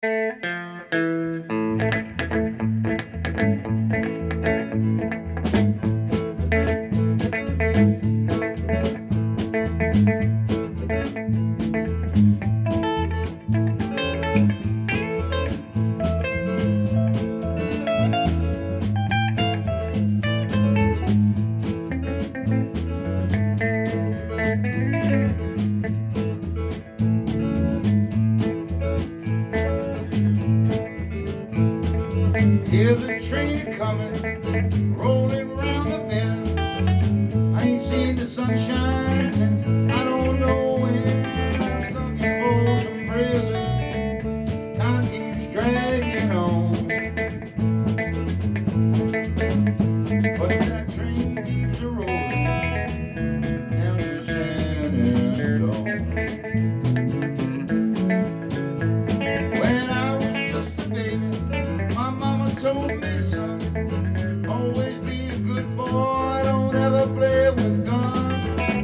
Hear the train coming, rolling round the bend. I ain't seen the sunshine since I don't know when. I'm stuck in Folsom Prison, time keeps dragging on. But that train keeps a rolling down to San Antonio. When I was just a baby, my mama told me, son, always be a good boy, don't ever play with guns.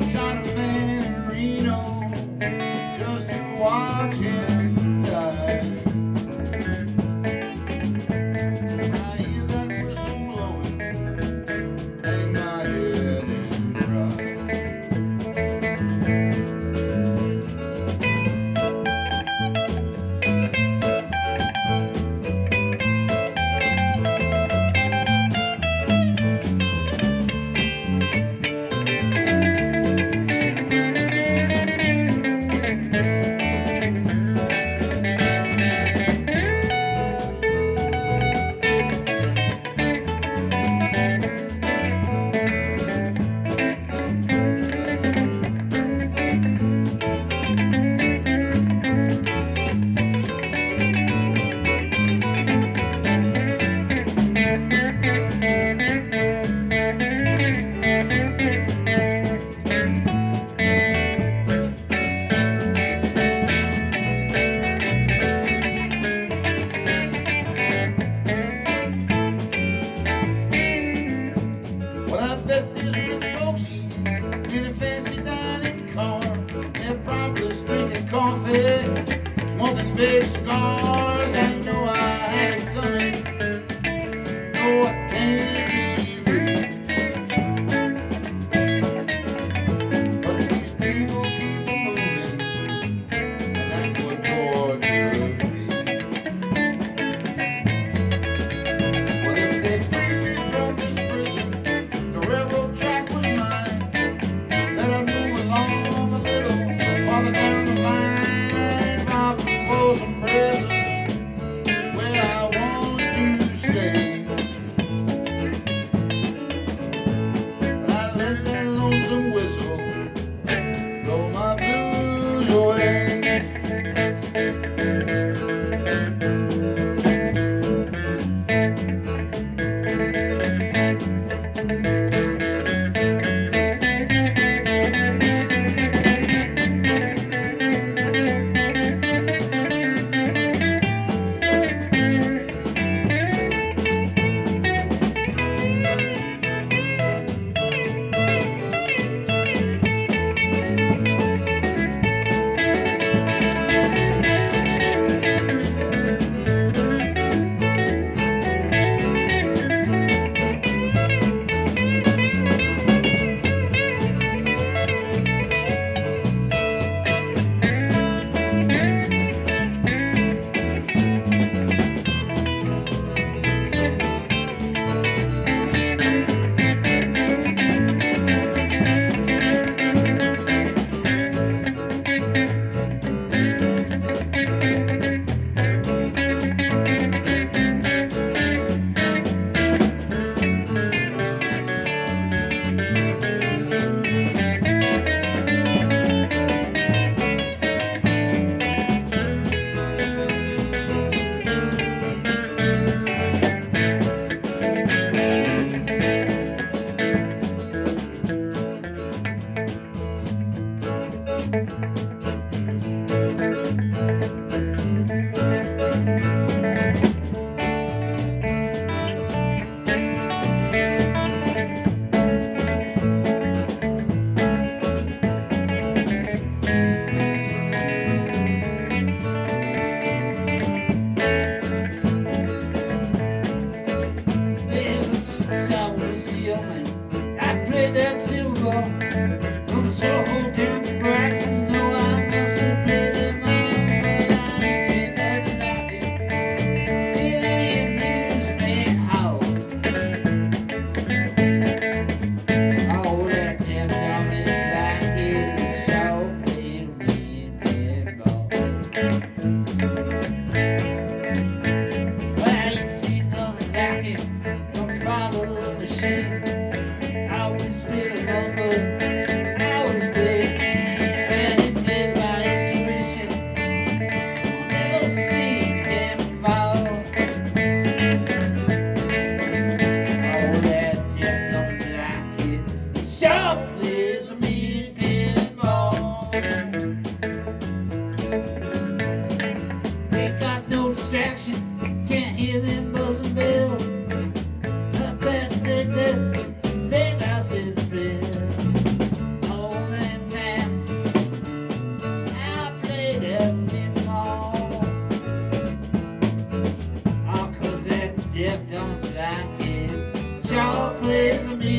Jeff don't like it. Shaw plays the music.